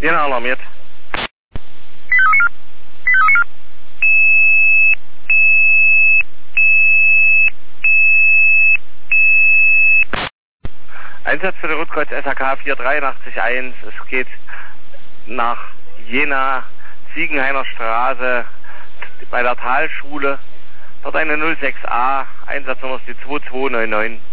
Jena alarmiert. Einsatz für den Rotkreuz SAK 4881. Es geht nach Jena, Ziegenhainer Straße, bei der Talschule. Dort eine 06A, Einsatznummer ist die 2299.